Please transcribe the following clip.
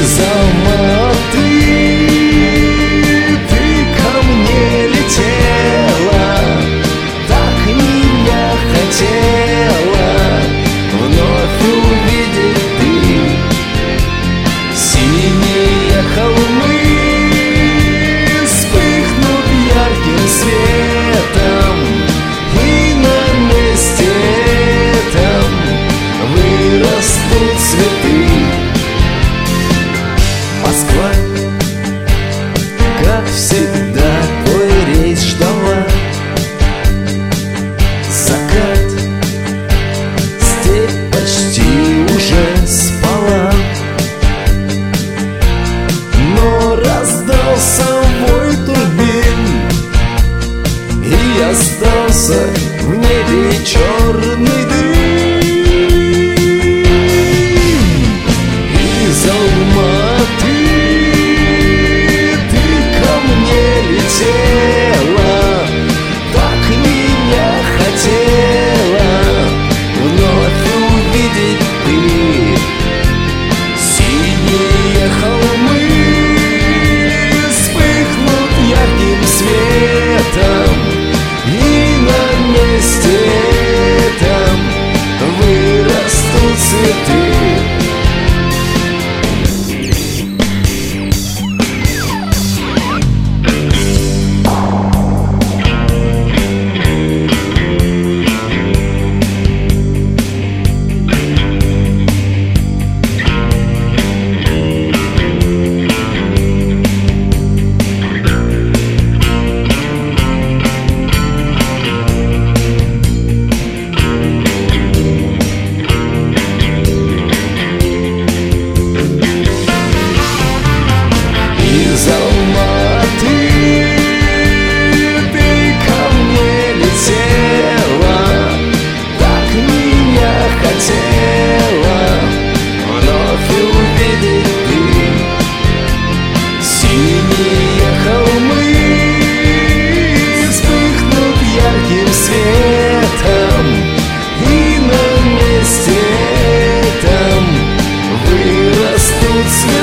Из Алматы ты ко мне летела, так меня хотела вновь увидеть ты. Синие холмы вспыхнут ярким светом, и на месте этом вырастут цветы. Москва, как всегда, твой рейс ждала. Закат, степь почти уже спала, но раздался вой турбин, и остался в небе черный дым. Из Алматы ты ко мне летела, так меня хотела вновь увидеть ты. Синие холмы вспыхнут ярким светом, и на месте этом вырастут цветы. Из Алматы ты ко мне летела, так меня хотела вновь увидеть ты. Синие холмы вспыхнут ярким светом, и на месте этом вырастут цветы.